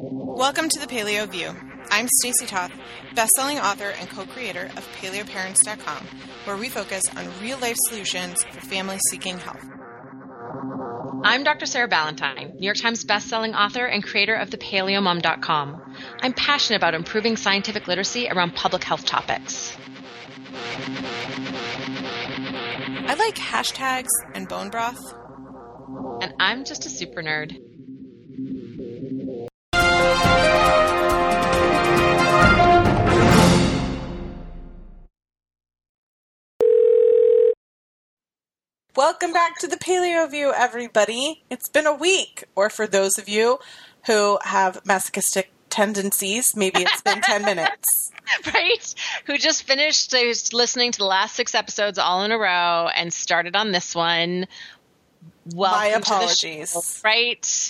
Welcome to the Paleo View. I'm Stacey Toth, best-selling author and co-creator of PaleoParents.com, where we focus on real-life solutions for families seeking health. I'm Dr. Sarah Ballantyne, New York Times best-selling author and creator of thepaleomom.com. I'm passionate about improving scientific literacy around public health topics. I like hashtags and bone broth. And I'm just a super nerd. Welcome back to the Paleo View, everybody. It's been a week, or for those of you who have masochistic tendencies, maybe it's been 10 minutes. Right? Who just finished listening to the last 6 episodes all in a row and started on this one. Welcome. My apologies. To the show, right?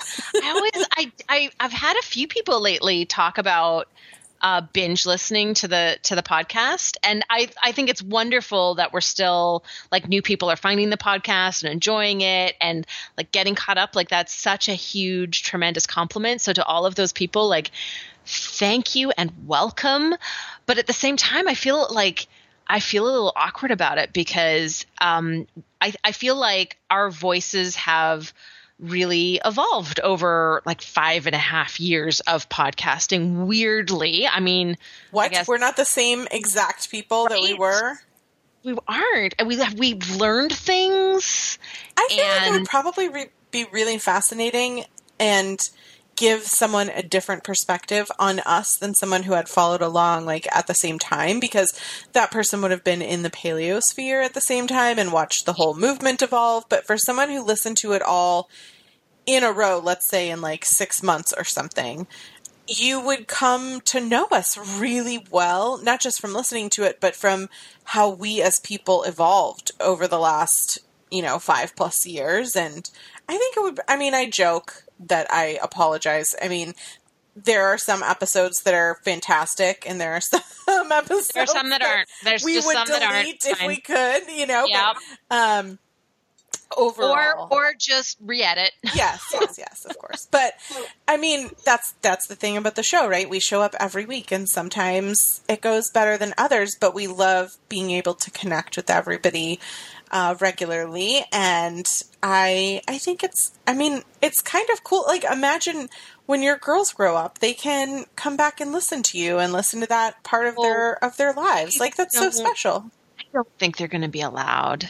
I've had a few people lately talk about binge listening to the podcast, and I think it's wonderful that we're still, like, new people are finding the podcast and enjoying it and, like, getting caught up. Like, that's such a huge, tremendous compliment. So to all of those people, like, thank you and welcome. But at the same time, I feel a little awkward about it because I feel like our voices have really evolved over like 5.5 years of podcasting. Weirdly, I mean, what? We're not the same exact people that we were. We aren't, and we've learned things. I feel like it would probably be really fascinating and give someone a different perspective on us than someone who had followed along like at the same time, because that person would have been in the paleo sphere at the same time and watched the whole movement evolve. But for someone who listened to it all in a row, let's say in like 6 months or something, you would come to know us really well, not just from listening to it, but from how we as people evolved over the last, 5+ years. And I think it would, I joke that I apologize. I mean, there are some episodes that are fantastic, and there are some episodes there are some that aren't. There's we just would some delete that aren't if fine. we could, Yep. but overall, or just re-edit. yes, of course. But I mean, that's the thing about the show, right? We show up every week, and sometimes it goes better than others, but we love being able to connect with everybody regularly. And I think it's kind of cool. Like, imagine when your girls grow up, they can come back and listen to you and listen to that part of their lives. Like, that's so special. I don't think they're going to be allowed.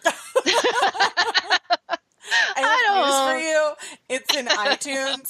I have news for you. It's in iTunes.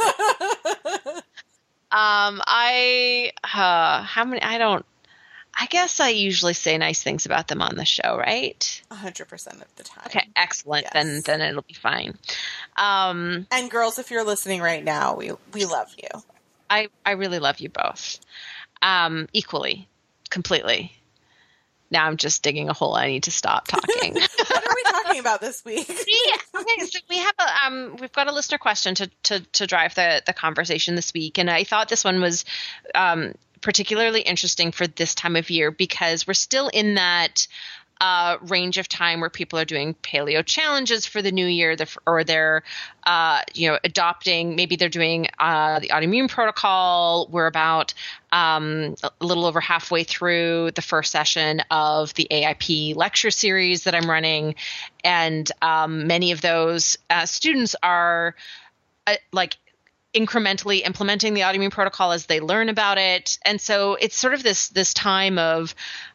I guess I usually say nice things about them on the show, right? 100% of the time. Okay, excellent. Yes. Then it'll be fine. And girls, if you're listening right now, we love you. I really love you both. Equally, completely. Now I'm just digging a hole. I need to stop talking. What are we talking about this week? Okay, so we have we've got a listener question to drive the conversation this week, and I thought this one was particularly interesting for this time of year because we're still in that range of time where people are doing paleo challenges for the new year, or they're adopting. Maybe they're doing the autoimmune protocol. We're about a little over halfway through the first session of the AIP lecture series that I'm running, and many of those students are incrementally implementing the autoimmune protocol as they learn about it. And so it's sort of this time of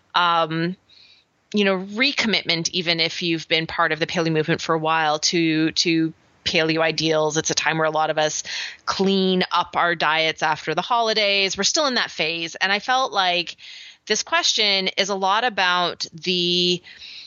recommitment, even if you've been part of the paleo movement for a while, to paleo ideals. It's a time where a lot of us clean up our diets after the holidays. We're still in that phase. And I felt like this question is a lot about the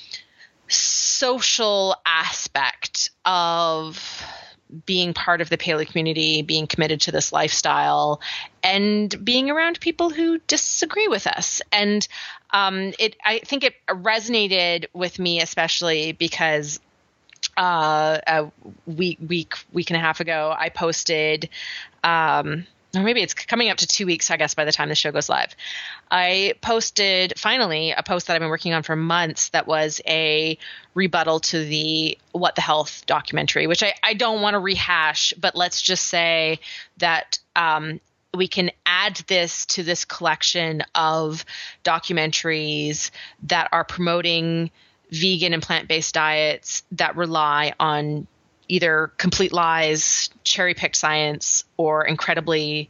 social aspect of being part of the paleo community, being committed to this lifestyle, and being around people who disagree with us. And I think it resonated with me, especially because a week and a half ago, I posted or maybe it's coming up to 2 weeks, I guess, by the time the show goes live, I posted finally a post that I've been working on for months that was a rebuttal to the What the Health documentary, which I don't want to rehash, but let's just say that we can add this to this collection of documentaries that are promoting vegan and plant-based diets that rely on either complete lies, cherry-picked science, or incredibly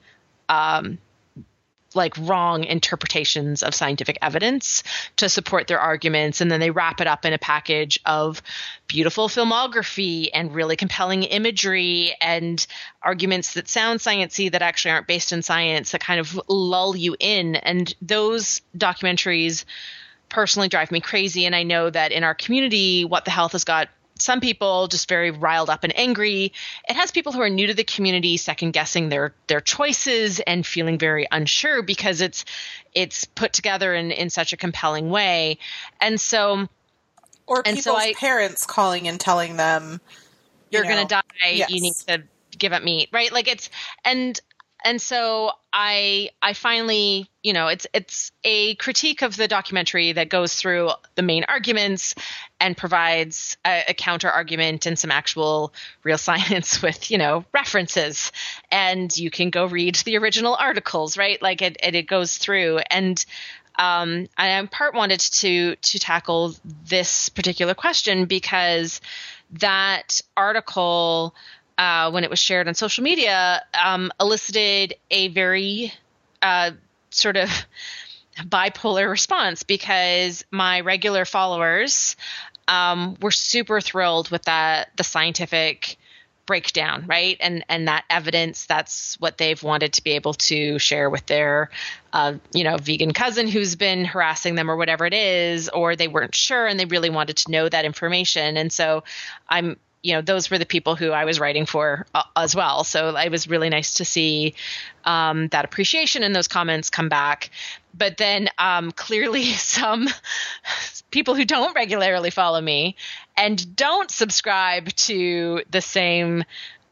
wrong interpretations of scientific evidence to support their arguments. And then they wrap it up in a package of beautiful filmography and really compelling imagery and arguments that sound sciencey that actually aren't based in science, that kind of lull you in. And those documentaries personally drive me crazy. And I know that in our community, What the Health has got some people just very riled up and angry. It has people who are new to the community second guessing their choices and feeling very unsure because it's put together in such a compelling way. And so, or people's parents calling and telling them, you're going to die. Yes. You need to give up meat, right? Like it's, and so I finally, it's a critique of the documentary that goes through the main arguments and provides a counter argument and some actual real science with, references. And you can go read the original articles, right? Like it goes through. And I in part wanted to tackle this particular question because that article, when it was shared on social media, elicited a very sort of bipolar response because my regular followers were super thrilled with the scientific breakdown, right? And that evidence, that's what they've wanted to be able to share with their, vegan cousin who's been harassing them or whatever it is, or they weren't sure and they really wanted to know that information. And so those were the people who I was writing for as well. So it was really nice to see that appreciation and those comments come back. But then clearly some people who don't regularly follow me and don't subscribe to the same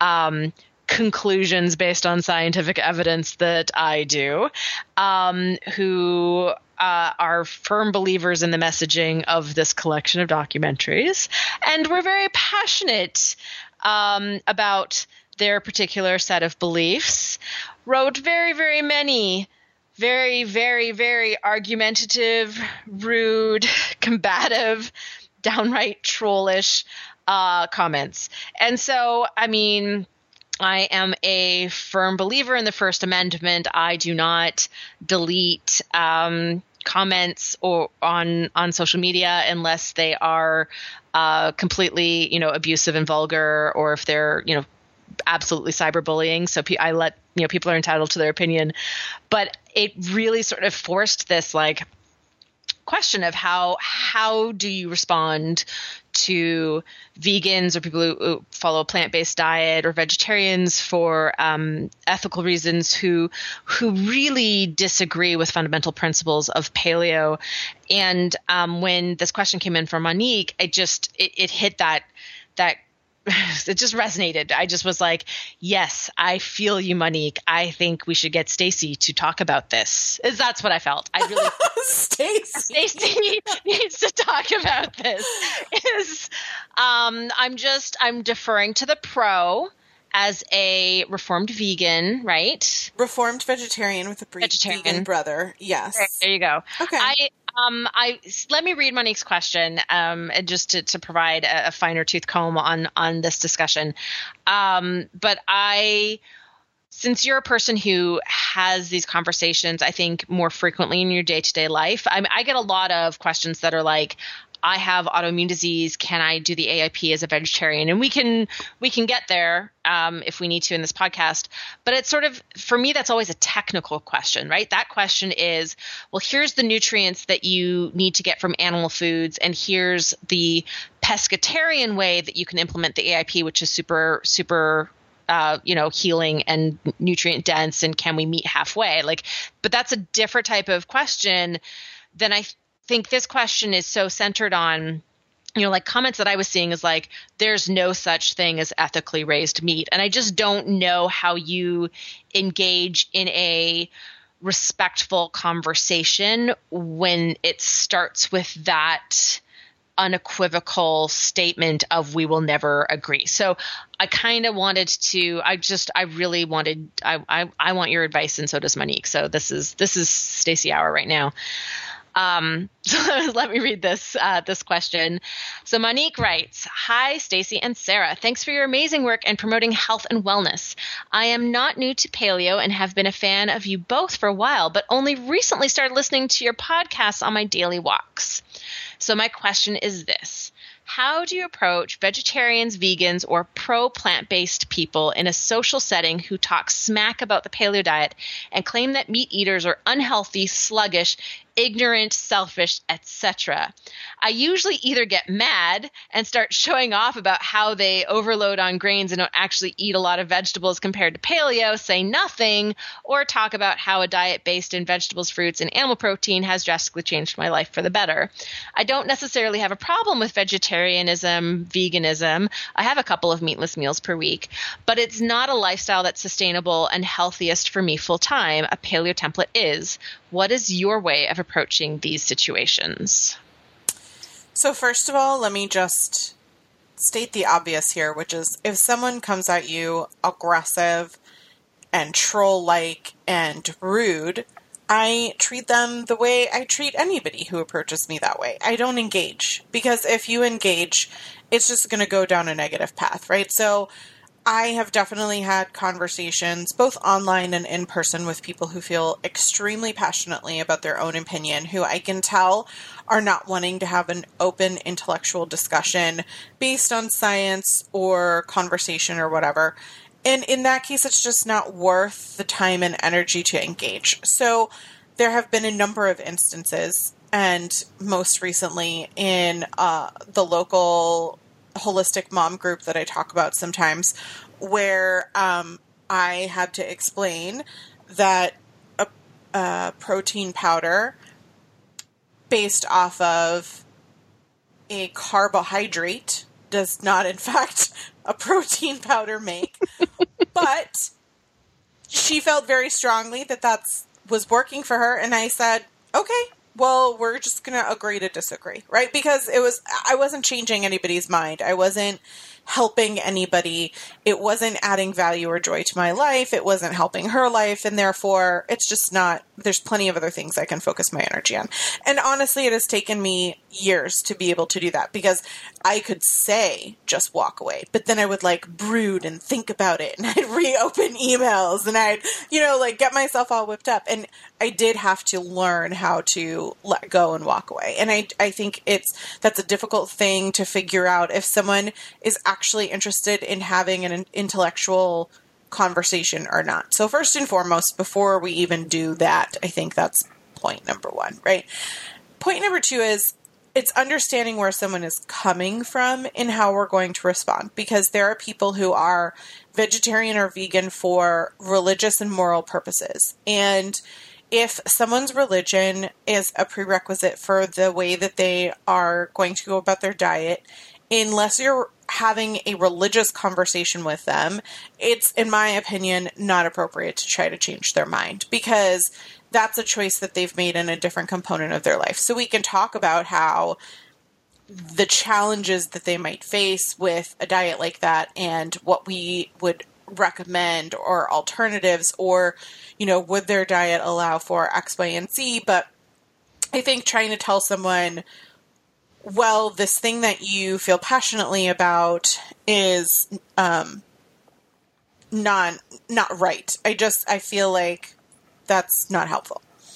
conclusions based on scientific evidence that I do, who are firm believers in the messaging of this collection of documentaries, and we're very passionate about their particular set of beliefs, wrote very, very many very, very, very argumentative, rude, combative, downright trollish comments. And so, I mean, I am a firm believer in the First Amendment. I do not delete comments or on social media unless they are completely, abusive and vulgar, or if they're, absolutely cyberbullying. So I let, people are entitled to their opinion. But it really sort of forced this question of how do you respond to vegans or people who follow a plant-based diet, or vegetarians for ethical reasons, who really disagree with fundamental principles of paleo. And when this question came in from Monique, it hit that it just resonated. I just was like, yes, I feel you, Monique. I think we should get Stacey to talk about this. That's what I felt. I really Stacey needs to talk about this. I'm deferring to the pro as a reformed vegan, right? Reformed vegetarian with a vegan brother. Yes. There you go. Okay. Let me read Monique's question, just to provide a finer tooth comb on this discussion. But since you're a person who has these conversations, I think, more frequently in your day-to-day life, I get a lot of questions that are like, I have autoimmune disease. Can I do the AIP as a vegetarian? And we can get there if we need to in this podcast. But it's sort of, for me, that's always a technical question, right? That question is, well, here's the nutrients that you need to get from animal foods, and here's the pescatarian way that you can implement the AIP, which is super, super healing and nutrient dense, and can we meet halfway? But that's a different type of question than I think this question is so centered on like comments that I was seeing is like, there's no such thing as ethically raised meat. And I just don't know how you engage in a respectful conversation when it starts with that unequivocal statement of we will never agree. So I kind of wanted to, I really wanted, I want your advice, and so does Monique. So this is Stacey Hour right now. So let me read this question. So Monique writes, "Hi, Stacey and Sarah. Thanks for your amazing work and promoting health and wellness. I am not new to paleo and have been a fan of you both for a while, but only recently started listening to your podcasts on my daily walks. So my question is this. How do you approach vegetarians, vegans, or pro-plant-based people in a social setting who talk smack about the paleo diet and claim that meat eaters are unhealthy, sluggish, ignorant, selfish, etc.? I usually either get mad and start showing off about how they overload on grains and don't actually eat a lot of vegetables compared to paleo, say nothing, or talk about how a diet based in vegetables, fruits, and animal protein has drastically changed my life for the better. I don't necessarily have a problem with vegetarianism, veganism. I have a couple of meatless meals per week, but it's not a lifestyle that's sustainable and healthiest for me full time. A paleo template is. What is your way of approaching these situations?" So first of all, let me just state the obvious here, which is if someone comes at you aggressive and troll-like and rude, I treat them the way I treat anybody who approaches me that way. I don't engage, because if you engage, it's just going to go down a negative path, right? So I have definitely had conversations, both online and in person, with people who feel extremely passionately about their own opinion, who I can tell are not wanting to have an open intellectual discussion based on science or conversation or whatever. And in that case, it's just not worth the time and energy to engage. So there have been a number of instances, and most recently in the local holistic mom group that I talk about sometimes, where I had to explain that a protein powder based off of a carbohydrate does not, in fact, a protein powder make. But she felt very strongly that was working for her, and I said, okay, well, we're just going to agree to disagree, right? Because I wasn't changing anybody's mind. I wasn't helping anybody. It wasn't adding value or joy to my life. It wasn't helping her life. And therefore, it's just not, there's plenty of other things I can focus my energy on. And honestly, it has taken me years to be able to do that, because I could say, just walk away, but then I would brood and think about it, and I'd reopen emails, and I'd, get myself all whipped up. And I did have to learn how to let go and walk away. And I think that's a difficult thing to figure out if someone is actually interested in having an intellectual conversation or not. So first and foremost, before we even do that, I think that's point number one, right? Point number two is it's understanding where someone is coming from and how we're going to respond, because there are people who are vegetarian or vegan for religious and moral purposes. And if someone's religion is a prerequisite for the way that they are going to go about their diet, unless you're having a religious conversation with them, it's, in my opinion, not appropriate to try to change their mind, because that's a choice that they've made in a different component of their life. So we can talk about how the challenges that they might face with a diet like that and what we would recommend or alternatives, or, would their diet allow for X, Y, and Z. But I think trying to tell someone, well, this thing that you feel passionately about is not right. I feel like that's not helpful.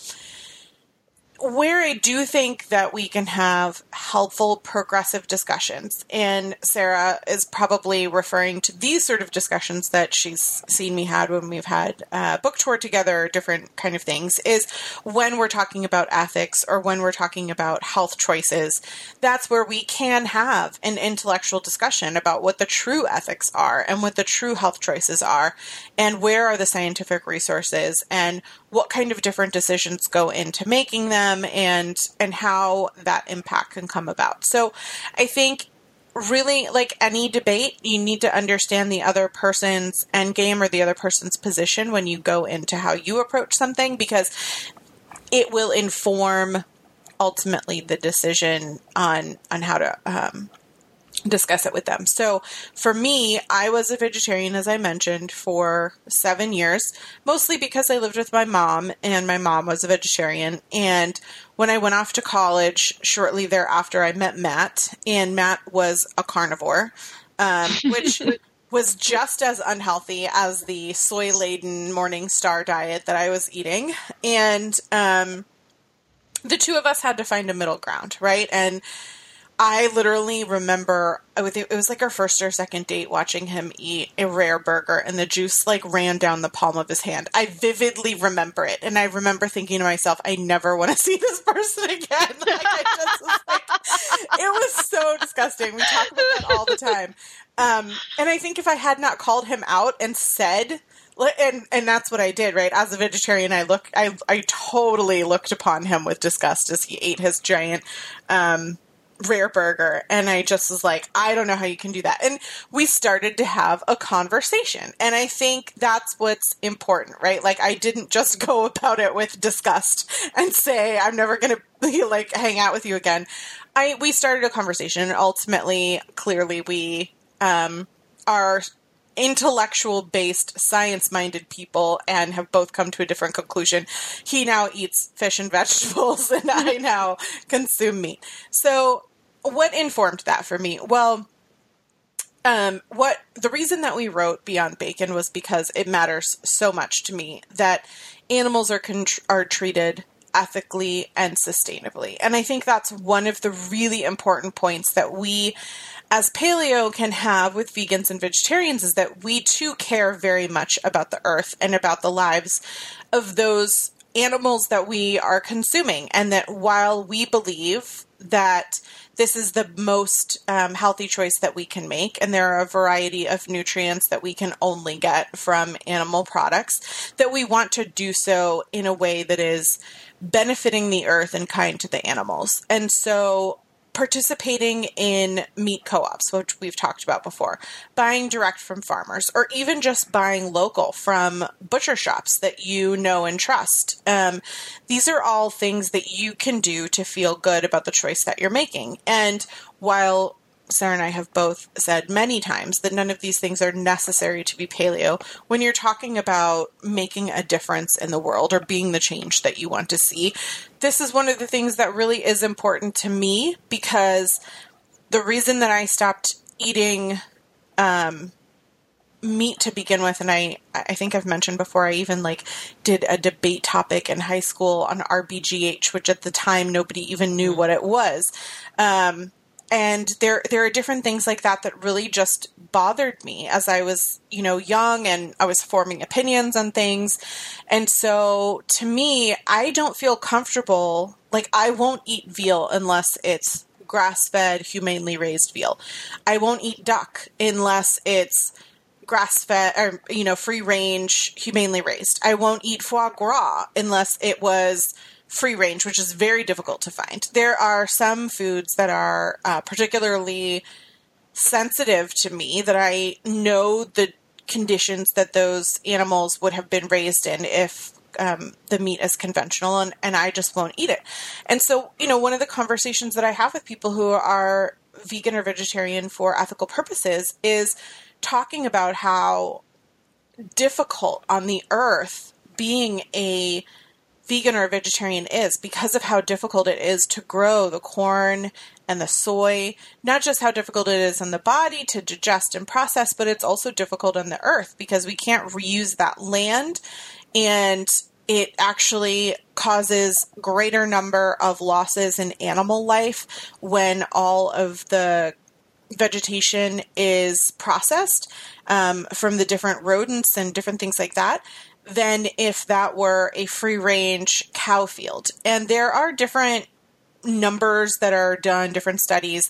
Where I do think that we can have helpful, progressive discussions, and Sarah is probably referring to these sort of discussions that she's seen me had when we've had book tour together, different kind of things, is when we're talking about ethics or when we're talking about health choices. That's where we can have an intellectual discussion about what the true ethics are and what the true health choices are, and where are the scientific resources, and what kind of different decisions go into making them, them and how that impact can come about. So I think really, like any debate, you need to understand the other person's end game or the other person's position when you go into how you approach something, because it will inform ultimately the decision on how to discuss it with them. So for me, I was a vegetarian, as I mentioned, for 7 years, mostly because I lived with my mom and my mom was a vegetarian. And when I went off to college, shortly thereafter, I met Matt, and Matt was a carnivore, which was just as unhealthy as the soy-laden Morning Star diet that I was eating. And the two of us had to find a middle ground, right? And I literally remember, it was like our first or second date, watching him eat a Rare burger and the juice like ran down the palm of his hand. I vividly remember it. And I remember thinking to myself, I never want to see this person again. Like, I just was like, it was so disgusting. We talk about that all the time. And I think if I had not called him out and said, and that's what I did, right? As a vegetarian, I totally looked upon him with disgust as he ate his giant, Rare burger. And I just was like, I don't know how you can do that. And we started to have a conversation. And I think that's what's important, right? Like, I didn't just go about it with disgust and say, I'm never going to like hang out with you again. We started a conversation, and ultimately, clearly we, are intellectual-based, science-minded people and have both come to a different conclusion. He now eats fish and vegetables, and I now consume meat. So what informed that for me? Well, the reason that we wrote Beyond Bacon was because it matters so much to me that animals are treated ethically and sustainably. And I think that's one of the really important points that we as paleo can have with vegans and vegetarians, is that we too care very much about the earth and about the lives of those animals that we are consuming. And that while we believe that this is the most healthy choice that we can make, and there are a variety of nutrients that we can only get from animal products, that we want to do so in a way that is benefiting the earth and kind to the animals. And so participating in meat co-ops, which we've talked about before, buying direct from farmers, or even just buying local from butcher shops that you know and trust. These are all things that you can do to feel good about the choice that you're making. And while Sarah and I have both said many times that none of these things are necessary to be paleo, when you're talking about making a difference in the world or being the change that you want to see, this is one of the things that really is important to me, because the reason that I stopped eating meat to begin with, and I think I've mentioned before, I even did a debate topic in high school on RBGH, which at the time nobody even knew what it was. And there are different things like that that really just bothered me as I was, young, and I was forming opinions on things. And so to me, I don't feel comfortable. I won't eat veal unless it's grass-fed, humanely raised veal. I won't eat duck unless it's grass-fed or, free range, humanely raised. I won't eat foie gras unless it was free range, which is very difficult to find. There are some foods that are particularly sensitive to me, that I know the conditions that those animals would have been raised in if the meat is conventional, and I just won't eat it. And so, one of the conversations that I have with people who are vegan or vegetarian for ethical purposes is talking about how difficult on the earth being a vegan or a vegetarian is, because of how difficult it is to grow the corn and the soy. Not just how difficult it is on the body to digest and process, but it's also difficult on the earth because we can't reuse that land, and it actually causes greater number of losses in animal life when all of the vegetation is processed from the different rodents and different things like that, than if that were a free-range cow field. And there are different numbers that are done, different studies,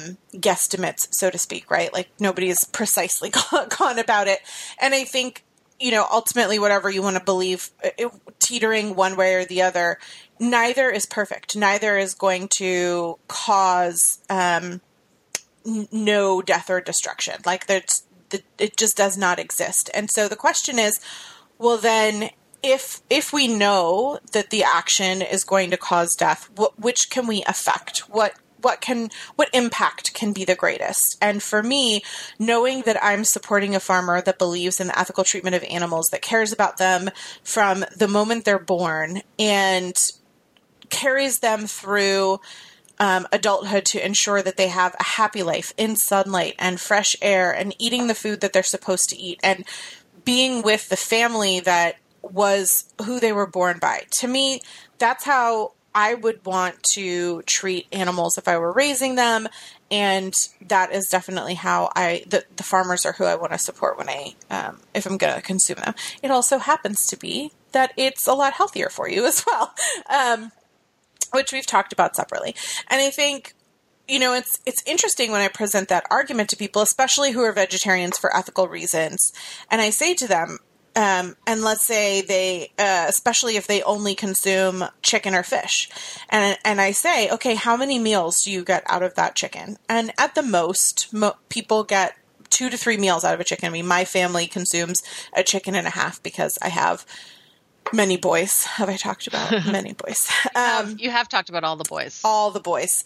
guesstimates, so to speak, right? Nobody has precisely gone about it. And I think ultimately whatever you want to believe, teetering one way or the other, neither is perfect. Neither is going to cause no death or destruction. Like it just does not exist. And so the question is, well, then if we know that the action is going to cause death, which can we affect? What impact can be the greatest? And for me, knowing that I'm supporting a farmer that believes in the ethical treatment of animals, that cares about them from the moment they're born and carries them through adulthood to ensure that they have a happy life in sunlight and fresh air and eating the food that they're supposed to eat and being with the family that was who they were born by. To me, that's how I would want to treat animals if I were raising them. And that is definitely how the farmers are who I want to support when if I'm going to consume them. It also happens to be that it's a lot healthier for you as well. Which we've talked about separately. And I think, it's interesting when I present that argument to people, especially who are vegetarians for ethical reasons. And I say to them, and let's say they, especially if they only consume chicken or fish. And I say, okay, how many meals do you get out of that chicken? And at the most, people get 2 to 3 meals out of a chicken. I mean, my family consumes a chicken and a half because I have many boys. Have I talked about many boys? You have talked about all the boys. All the boys.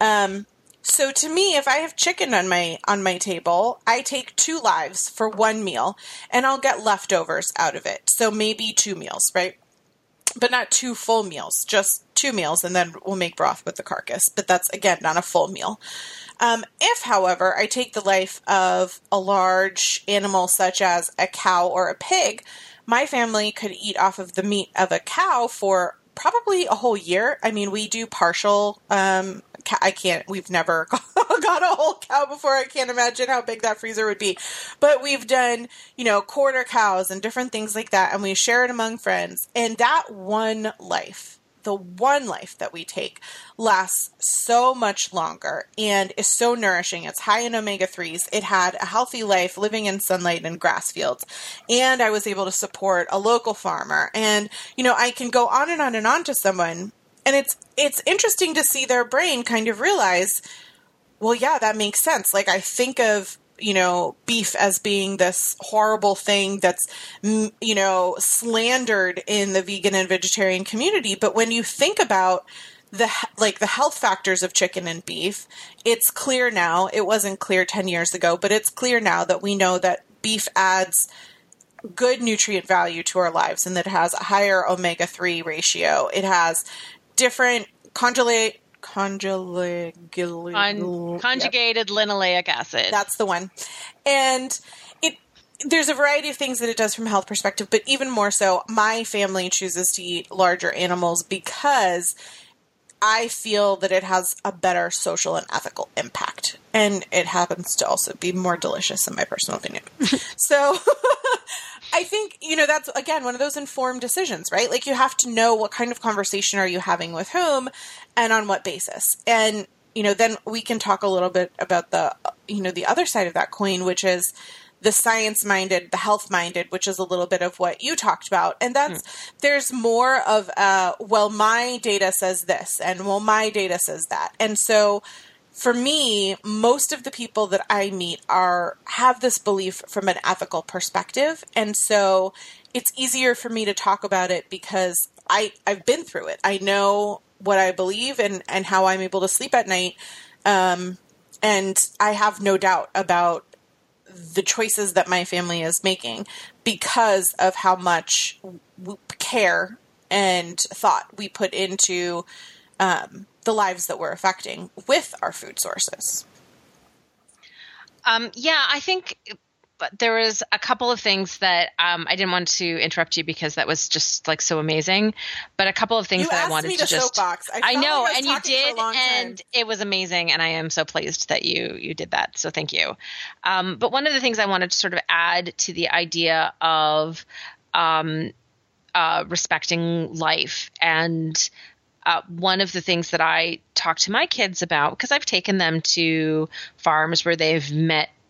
So to me, if I have chicken on my table, I take 2 lives for 1 meal, and I'll get leftovers out of it. So maybe 2 meals, right? But not 2 full meals, just 2 meals, and then we'll make broth with the carcass. But that's, again, not a full meal. If, however, I take the life of a large animal such as a cow or a pig, my family could eat off of the meat of a cow for probably a whole year. I mean, we do partial, we've never got a whole cow before. I can't imagine how big that freezer would be. But we've done, quarter cows and different things like that. And we share it among friends. And that one life, the one life that we take, lasts so much longer and is so nourishing. It's high in omega-3s. It had a healthy life living in sunlight and grass fields. And I was able to support a local farmer. And, I can go on and on and on to someone. And it's interesting to see their brain kind of realize, well, yeah, that makes sense. Like, I think of, beef as being this horrible thing that's, slandered in the vegan and vegetarian community. But when you think about the health factors of chicken and beef, it's clear now. It wasn't clear 10 years ago, but it's clear now that we know that beef adds good nutrient value to our lives and that it has a higher omega-3 ratio. It has different conjugated linoleic acid. That's the one. And there's a variety of things that it does from a health perspective, but even more so, my family chooses to eat larger animals because I feel that it has a better social and ethical impact. And it happens to also be more delicious in my personal opinion. So I think, that's, again, one of those informed decisions, right? Like, you have to know what kind of conversation are you having with whom and on what basis. And, then we can talk a little bit about the other side of that coin, which is the science-minded, the health-minded, which is a little bit of what you talked about. And there's more of, well, my data says this, and well, my data says that. And so for me, most of the people that I meet have this belief from an ethical perspective. And so it's easier for me to talk about it because I've been through it. I know what I believe and how I'm able to sleep at night. And I have no doubt about the choices that my family is making because of how much care and thought we put into the lives that we're affecting with our food sources. I think there was a couple of things that I didn't want to interrupt you because that was just like so amazing. But a couple of things that I wanted to just soapbox. I know, and you did, and it was amazing, and I am so pleased that you did that. So thank you. But one of the things I wanted to sort of add to the idea of respecting life, and one of the things that I talk to my kids about, because I've taken them to farms where they've met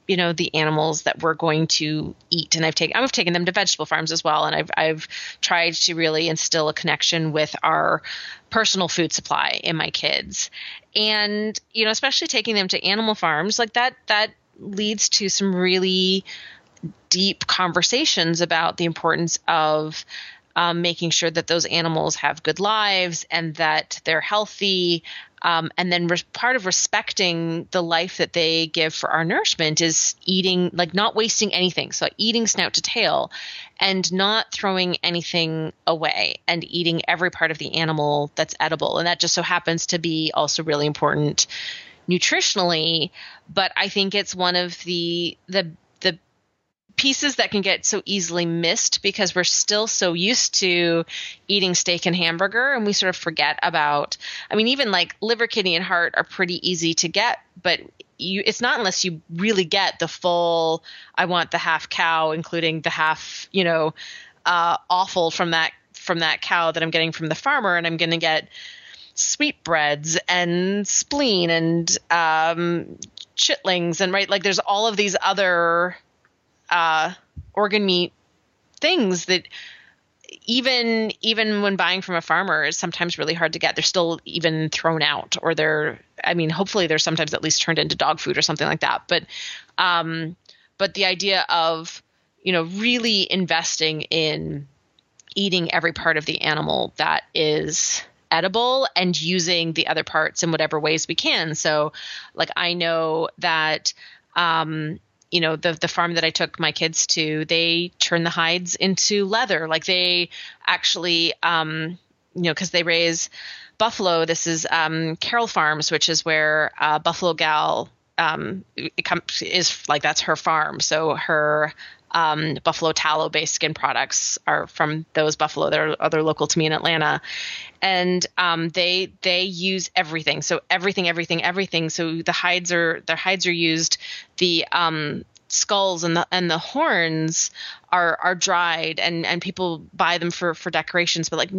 the animals that we're going to eat. And I've taken them to vegetable farms as well. And I've tried to really instill a connection with our personal food supply in my kids. And, especially taking them to animal farms, like that leads to some really deep conversations about the importance of making sure that those animals have good lives and that they're healthy. And then part of respecting the life that they give for our nourishment is eating, like not wasting anything. So eating snout to tail and not throwing anything away and eating every part of the animal that's edible. And that just so happens to be also really important nutritionally. But I think it's one of the pieces that can get so easily missed because we're still so used to eating steak and hamburger, and we sort of forget about, even like liver, kidney, and heart are pretty easy to get, but it's not unless you really get the full, I want the half cow, including the half, offal from that cow that I'm getting from the farmer, and I'm going to get sweetbreads and spleen and chitlings and like there's all of these other organ meat things that even when buying from a farmer is sometimes really hard to get. They're still even thrown out, or hopefully they're sometimes at least turned into dog food or something like that. But the idea of, really investing in eating every part of the animal that is edible and using the other parts in whatever ways we can. So like, I know that, the farm that I took my kids to, they turn the hides into leather. Like they actually, because they raise buffalo. This is Carroll Farms, which is where Buffalo Gal is like, that's her farm. So her buffalo tallow-based skin products are from those buffalo. They're local to me in Atlanta, and they use everything. So everything. So their hides are used. The skulls and the horns are dried, and people buy them for decorations. But like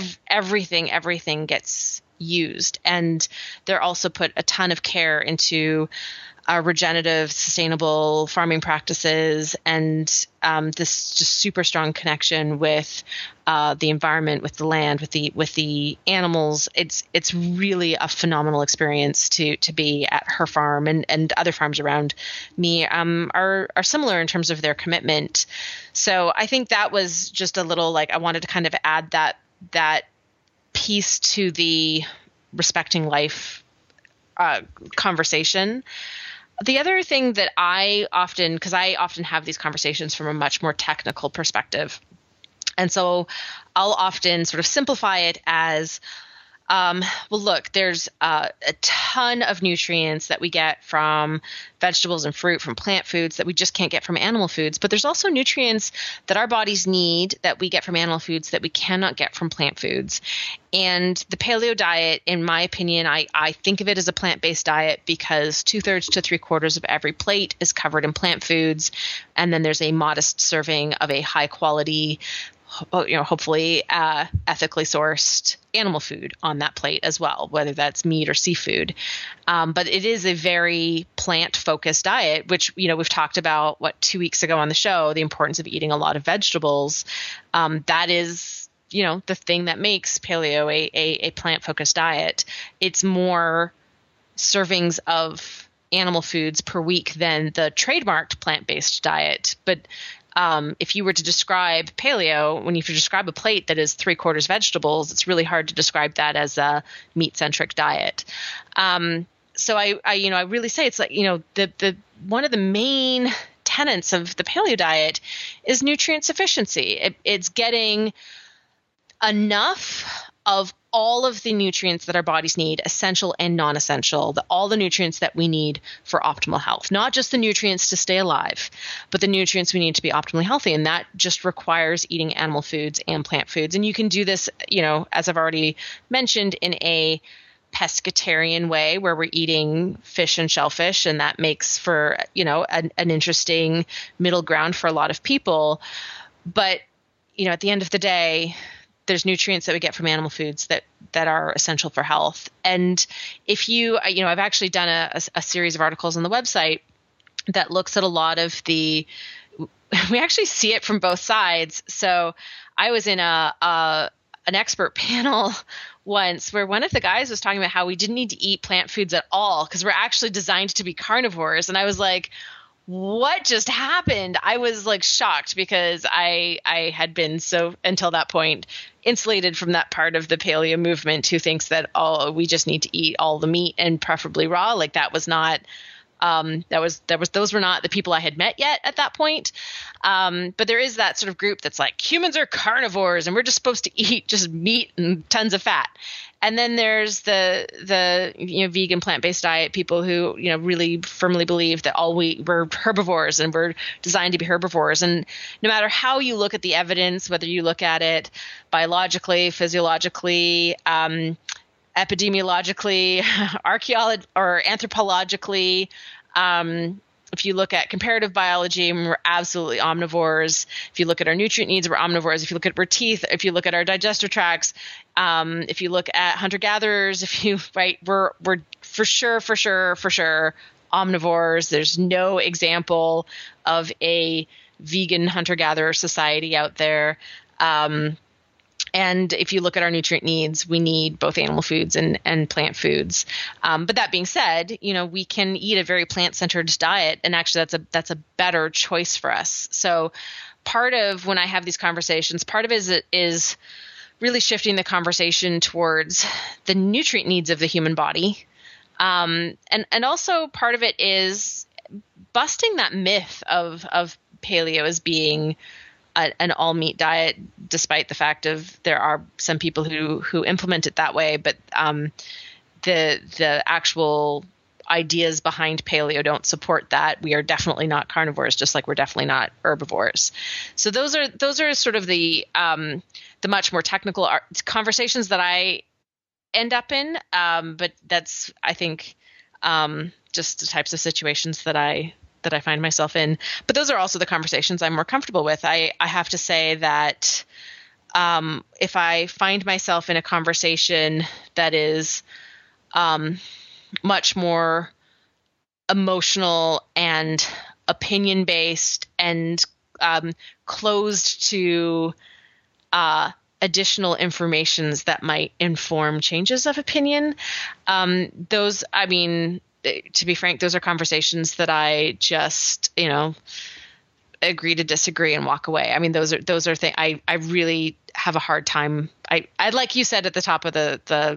everything gets used, and they're also put a ton of care into regenerative, sustainable farming practices, and this just super strong connection with the environment, with the land, with the animals. It's really a phenomenal experience to be at her farm, and other farms around me are similar in terms of their commitment. So I think that was just a little, like, I wanted to kind of add that piece to the respecting life conversation. The other thing that because I often have these conversations from a much more technical perspective. And so I'll often sort of simplify it as, well, look, there's a ton of nutrients that we get from vegetables and fruit, from plant foods that we just can't get from animal foods. But there's also nutrients that our bodies need that we get from animal foods that we cannot get from plant foods. And the paleo diet, in my opinion, I think of it as a plant-based diet because 2/3 to 3/4 of every plate is covered in plant foods. And then there's a modest serving of a high quality, hopefully ethically sourced animal food on that plate as well, whether that's meat or seafood. But it is a very plant-focused diet, which, we've talked about 2 weeks ago on the show, the importance of eating a lot of vegetables. That is, the thing that makes paleo a plant-focused diet. It's more servings of animal foods per week than the trademarked plant-based diet. But if you were to describe paleo, when you describe a plate that is 3/4 vegetables, it's really hard to describe that as a meat-centric diet. So I really say it's like, the one of the main tenets of the paleo diet is nutrient sufficiency. It's getting enough of all of the nutrients that our bodies need, essential and non-essential, all the nutrients that we need for optimal health, not just the nutrients to stay alive, but the nutrients we need to be optimally healthy. And that just requires eating animal foods and plant foods. And you can do this, as I've already mentioned, in a pescatarian way where we're eating fish and shellfish. And that makes for, an interesting middle ground for a lot of people. But, at the end of the day, there's nutrients that we get from animal foods that are essential for health. And if I've actually done a series of articles on the website that looks at a lot of the, we actually see it from both sides. So I was in an expert panel once where one of the guys was talking about how we didn't need to eat plant foods at all because we're actually designed to be carnivores. And I was like, what just happened? I was like shocked because I had been so, until that point, insulated from that part of the paleo movement who thinks that, oh, we just need to eat all the meat and preferably raw. Like that was not, those were not the people I had met yet at that point. But there is that sort of group that's like, humans are carnivores and we're just supposed to eat just meat and tons of fat. And then there's the vegan plant-based diet people who really firmly believe that we're herbivores and we're designed to be herbivores. And no matter how you look at the evidence, whether you look at it biologically, physiologically, epidemiologically, or anthropologically, if you look at comparative biology, we're absolutely omnivores. If you look at our nutrient needs, we're omnivores. If you look at our teeth, if you look at our digestive tracts, if you look at hunter-gatherers, we're for sure omnivores. There's no example of a vegan hunter-gatherer society out there. And if you look at our nutrient needs, we need both animal foods and plant foods. But that being said, we can eat a very plant-centered diet, and actually that's a better choice for us. So part of when I have these conversations, part of it is really shifting the conversation towards the nutrient needs of the human body. And also part of it is busting that myth of paleo as being an all meat diet, despite the fact of there are some people who implement it that way, but the actual ideas behind paleo don't support that. We are definitely not carnivores, just like we're definitely not herbivores. So those are sort of the much more technical conversations that I end up in, but that's, I think, just the types of situations that I find myself in. But those are also the conversations I'm more comfortable with. I have to say that if I find myself in a conversation that is much more emotional and opinion-based and closed to additional informations that might inform changes of opinion, to be frank, those are conversations that I just, agree to disagree and walk away. I mean, those are things I really have a hard time. I'd like you said at the top of the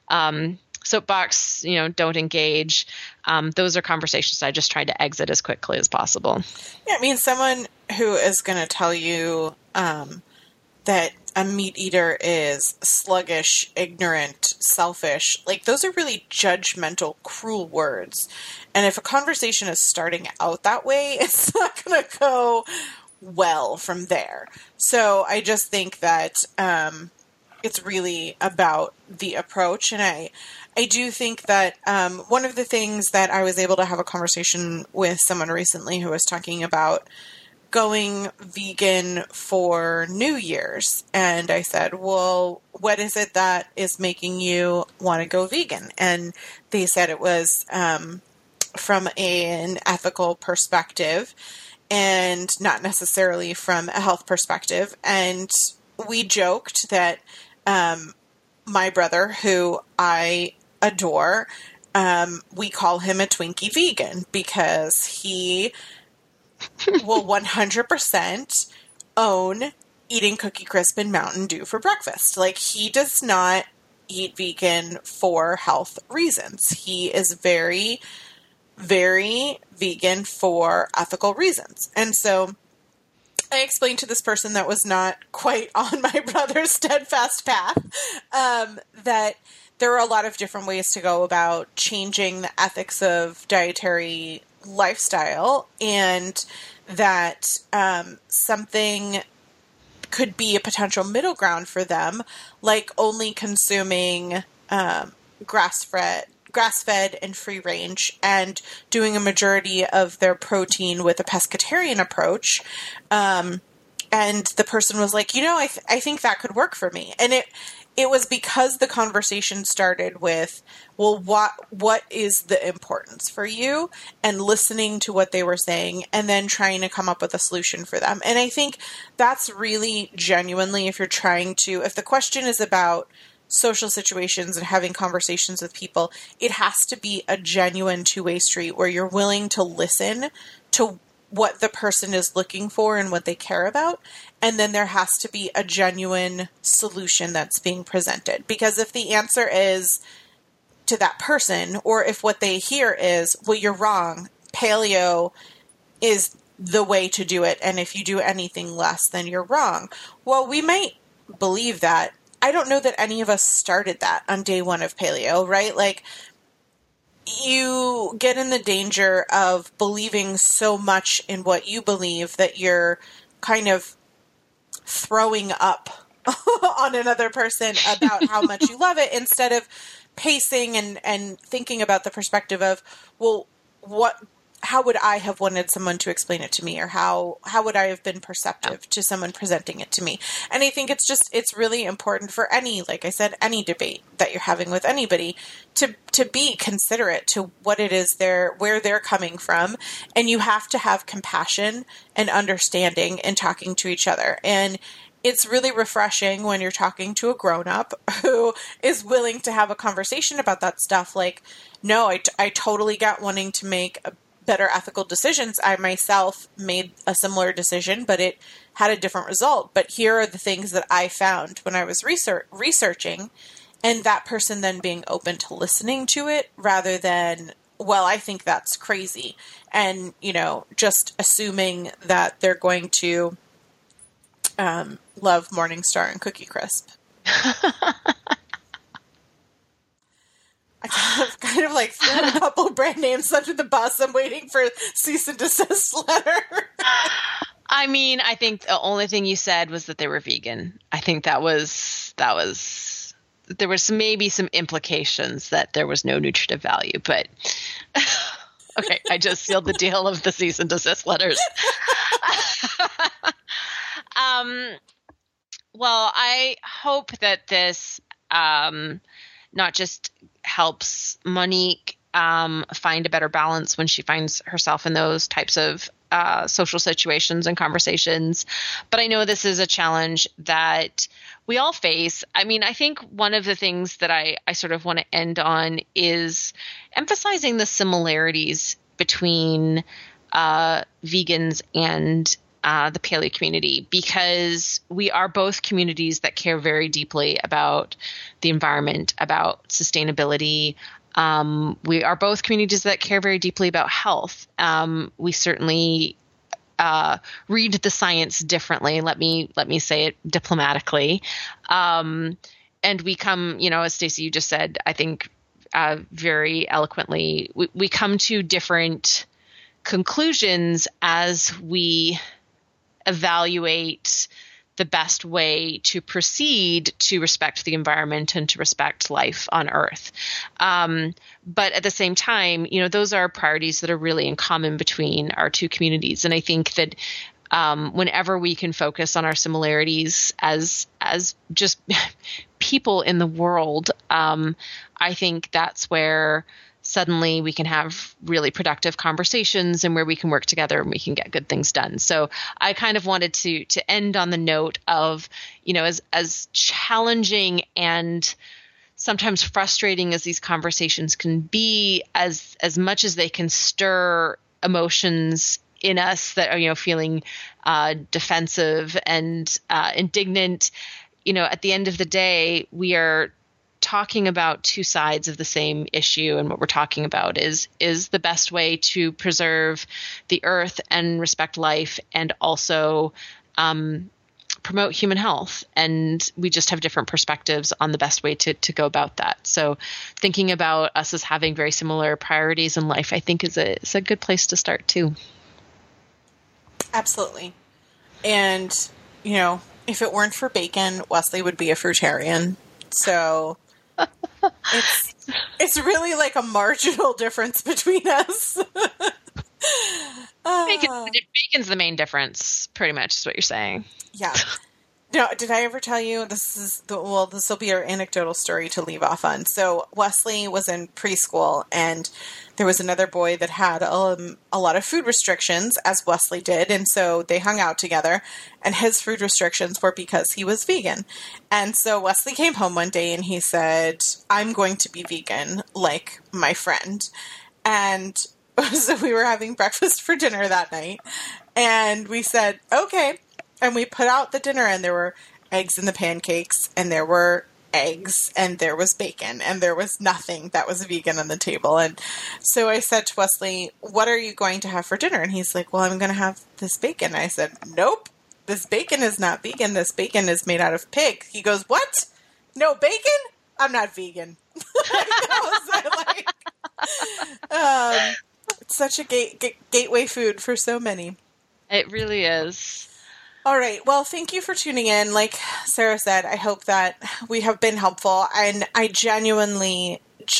soapbox, don't engage. Those are conversations I just try to exit as quickly as possible. Yeah, I mean, someone who is going to tell you that a meat eater is sluggish, ignorant, selfish, like those are really judgmental, cruel words. And if a conversation is starting out that way, it's not going to go well from there. So I just think that it's really about the approach. And I do think that one of the things that I was able to have a conversation with someone recently who was talking about going vegan for New Year's. And I said, well, what is it that is making you want to go vegan? And they said it was from an ethical perspective and not necessarily from a health perspective. And we joked that my brother, who I adore, we call him a Twinkie vegan because he will 100% own eating Cookie Crisp and Mountain Dew for breakfast. Like, he does not eat vegan for health reasons. He is very, very vegan for ethical reasons. And so I explained to this person that was not quite on my brother's steadfast path that there are a lot of different ways to go about changing the ethics of dietary lifestyle, and that something could be a potential middle ground for them, like only consuming grass-fed and free range and doing a majority of their protein with a pescatarian approach. And the person was like, I think that could work for me. And it was because the conversation started with, well, what is the importance for you, and listening to what they were saying and then trying to come up with a solution for them. And I think that's really genuinely, if the question is about social situations and having conversations with people, it has to be a genuine two-way street where you're willing to listen to what the person is looking for and what they care about. And then there has to be a genuine solution that's being presented. Because if the answer is to that person, or if what they hear is, well, you're wrong, paleo is the way to do it, and if you do anything less, then you're wrong. Well, we might believe that. I don't know that any of us started that on day one of paleo, right? Like, you get in the danger of believing so much in what you believe that you're kind of throwing up on another person about how much you love it, instead of pacing and thinking about the perspective of, well, how would I have wanted someone to explain it to me, or how would I have been perceptive to someone presenting it to me? And I think it's really important for like I said, any debate that you're having with anybody to be considerate to what it is where they're coming from. And you have to have compassion and understanding in talking to each other. And it's really refreshing when you're talking to a grown-up who is willing to have a conversation about that stuff. Like, no, I totally get wanting to make better ethical decisions. I myself made a similar decision, but it had a different result. But here are the things that I found when I was researching, and that person then being open to listening to it rather than, well, I think that's crazy. And, just assuming that they're going to love Morningstar and Cookie Crisp. I kind of like threw a couple of brand names under the bus. I'm waiting for cease and desist letter. I mean, I think the only thing you said was that they were vegan. I think there was maybe some implications that there was no nutritive value, but okay, I just sealed the deal of the cease and desist letters. Well, I hope that this not just helps Monique find a better balance when she finds herself in those types of social situations and conversations. But I know this is a challenge that we all face. I mean, I think one of the things that I sort of want to end on is emphasizing the similarities between vegans and the paleo community, because we are both communities that care very deeply about the environment, about sustainability. We are both communities that care very deeply about health. We certainly read the science differently. Let me say it diplomatically. And we come, as Stacey, you just said, I think very eloquently, we come to different conclusions as we evaluate the best way to proceed to respect the environment and to respect life on Earth. But at the same time, those are priorities that are really in common between our two communities. And I think that whenever we can focus on our similarities as just people in the world, I think that's where suddenly we can have really productive conversations and where we can work together and we can get good things done. So I kind of wanted to end on the note of, as challenging and sometimes frustrating as these conversations can be, as much as they can stir emotions in us that are, feeling defensive and indignant, at the end of the day, we are talking about two sides of the same issue, and what we're talking about is the best way to preserve the earth and respect life, and also promote human health. And we just have different perspectives on the best way to go about that. So thinking about us as having very similar priorities in life, I think is a good place to start too. Absolutely. And, if it weren't for bacon, Wesley would be a fruitarian. So it's really like a marginal difference between us. Bacon's the main difference, pretty much, is what you're saying. Yeah. No, did I ever tell you this will be our anecdotal story to leave off on. So Wesley was in preschool, and there was another boy that had a lot of food restrictions, as Wesley did, and so they hung out together, and his food restrictions were because he was vegan. And so Wesley came home one day and he said, "I'm going to be vegan like my friend." And so we were having breakfast for dinner that night, and we said, "Okay." And we put out the dinner, and there were eggs in the pancakes, and there were eggs, and there was bacon, and there was nothing that was vegan on the table. And so I said to Wesley, "What are you going to have for dinner?" And he's like, "Well, I'm going to have this bacon." I said, "Nope, this bacon is not vegan. This bacon is made out of pig." He goes, "What? No bacon? I'm not vegan." It's such a gateway food for so many. It really is. All right. Well, thank you for tuning in. Like Sarah said, I hope that we have been helpful. And I genuinely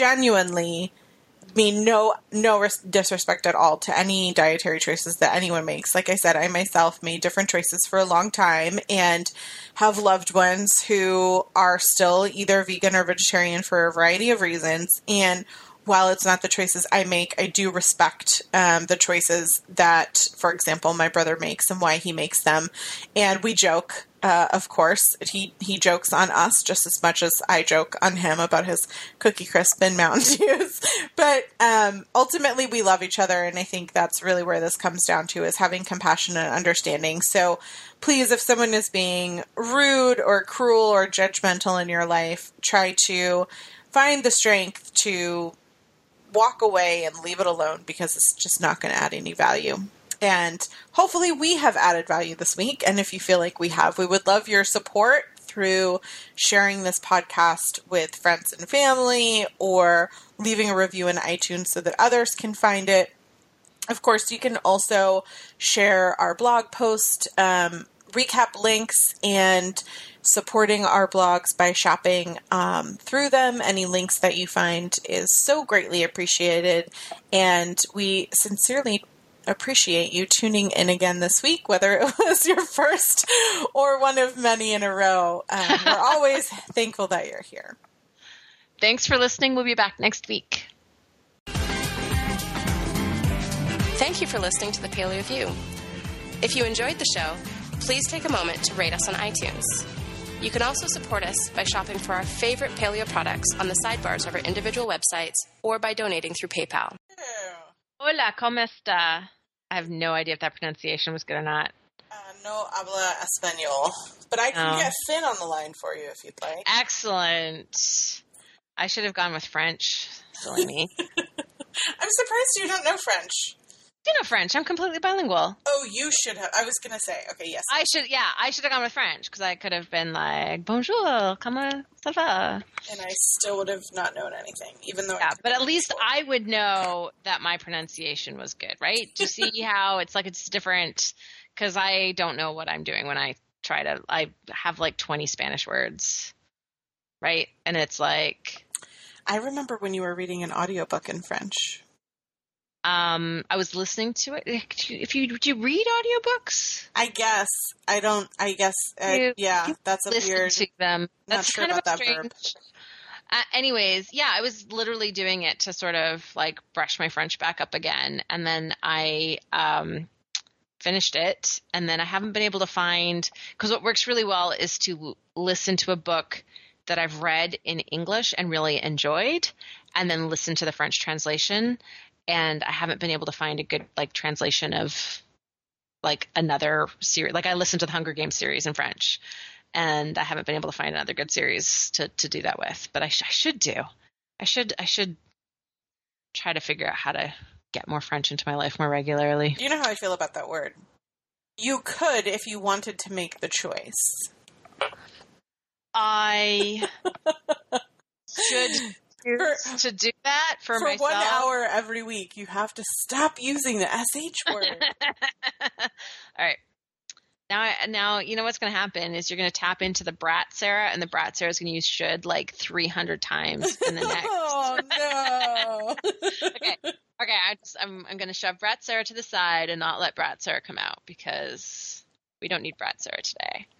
mean no disrespect at all to any dietary choices that anyone makes. Like I said, I myself made different choices for a long time and have loved ones who are still either vegan or vegetarian for a variety of reasons. And while it's not the choices I make, I do respect the choices that, for example, my brother makes and why he makes them. And we joke, of course. He jokes on us just as much as I joke on him about his Cookie Crisp and Mountain Dews. But ultimately, we love each other, and I think that's really where this comes down to, is having compassion and understanding. So please, if someone is being rude or cruel or judgmental in your life, try to find the strength to walk away and leave it alone, because it's just not going to add any value. And hopefully we have added value this week. And if you feel like we have, we would love your support through sharing this podcast with friends and family, or leaving a review in iTunes so that others can find it. Of course, you can also share our blog post, recap links, and supporting our blogs by shopping through them. Any links that you find is so greatly appreciated, and we sincerely appreciate you tuning in again this week, whether it was your first or one of many in a row. We're always thankful that you're here. Thanks for listening. We'll be back next week. Thank you for listening to the Paleo View. If you enjoyed the show, please take a moment to rate us on iTunes. You can also support us by shopping for our favorite paleo products on the sidebars of our individual websites, or by donating through PayPal. Hola, ¿cómo está? I have no idea if that pronunciation was good or not. No habla español, but I can get Finn on the line for you if you'd like. Excellent. I should have gone with French. Silly me. I'm surprised you don't know French. I do know French. I'm completely bilingual. Oh, you should have. I was going to say, okay, yes. I should have gone with French, because I could have been like, bonjour, comment ça va? And I still would have not known anything, even though. Yeah, but at least I would know that my pronunciation was good, right? To see how it's different, because I don't know what I'm doing when I have like 20 Spanish words, right? And it's like. I remember when you were reading an audiobook in French. I was listening to it. Do you read audiobooks? I guess. I don't. I guess. Yeah, that's a weird. To them. That's not sure kind about of that strange. verb. Anyways, yeah, I was literally doing it to sort of like brush my French back up again, and then I finished it, and then I haven't been able to find, because what works really well is to listen to a book that I've read in English and really enjoyed, and then listen to the French translation. And I haven't been able to find a good translation of like another series. Like I listened to the Hunger Games series in French, and I haven't been able to find another good series to do that with. But I should do. I should try to figure out how to get more French into my life more regularly. You know how I feel about that word. You could if you wanted to make the choice. I should to do that for myself. 1 hour every week, you have to stop using the SH word. All right. Now, you know what's going to happen is you're going to tap into the brat Sarah, and the brat Sarah is going to use should like 300 times in the next. Oh no. Okay. I'm going to shove brat Sarah to the side and not let brat Sarah come out, because we don't need brat Sarah today.